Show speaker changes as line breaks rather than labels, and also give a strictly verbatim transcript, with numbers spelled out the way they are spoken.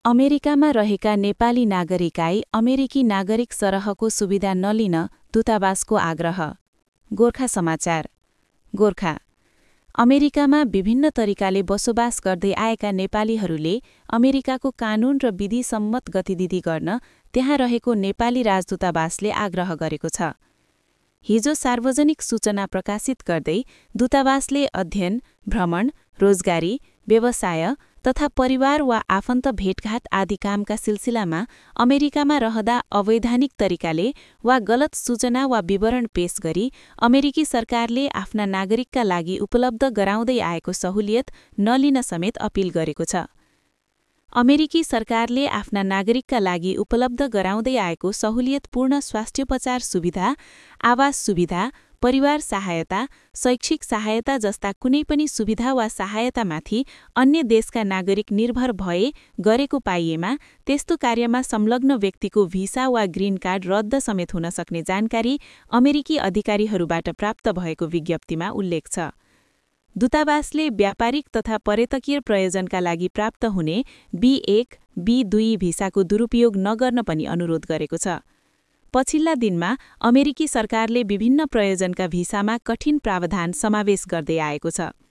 अमेरिकामा रहेका नेपाली नागरिकाई अमेरिकी नागरिक सरहको सुविधा नलिन दूतावासको आग्रह। गोर्खा समाचार। गोर्खा अमेरिकामा विभिन्न तरिकाले बसोबास गर्दै आएका नेपालीहरूले अमेरिकाको कानून र विधि सम्मत गतिविधि गर्न त्यहाँ रहेको नेपाली राजदूतावासले आग्रह गरेको छ। हिजो सार्वजनिक सूचना प्रकाशित गर्दै दूतावासले अध्ययन, भ्रमण, रोजगारी, व्यवसाय तथा परिवार वा आफन्त भेटघाट आदि कामका सिलसिलामा अमेरिकामा रहँदा अवैधानिक तरिकाले वा गलत सूचना वा विवरण पेश गरी अमेरिकी सरकारले आफ्ना नागरिकका लागि उपलब्ध गराउँदै आएको सहुलियत नलिन समेत अपील गरेको छ। अमेरिकी सरकारले आफ्ना नागरिकका लागि उपलब्ध गराउँदै आएको सहुलियतपूर्ण स्वास्थ्योपचार सुविधा, आवास सुविधा, परिवार सहायता, शैक्षिक सहायता जस्ता कुनै पनि सुविधा वा सहायतामाथि अन्य देशका नागरिक निर्भर भए गरेको पाइएमा त्यस्तो कार्यमा संलग्न व्यक्तिको भिसा वा ग्रीन कार्ड रद्द समेत हुन सक्ने जानकारी अमेरिकी अधिकारीहरूबाट प्राप्त भएको विज्ञप्तिमा उल्लेख छ। दूतावासले व्यापारिक तथा पर्यटकीय प्रयोजनका लागि प्राप्त हुने बी एक, बी दुई भिसाको दुरुपयोग नगर्न पनि अनुरोध गरेको छ। पछिल्ला दिनमा अमेरिकी सरकारले विभिन्न प्रयोजनका भिसामा कठिन प्रावधान समावेश गर्दै आएको छ।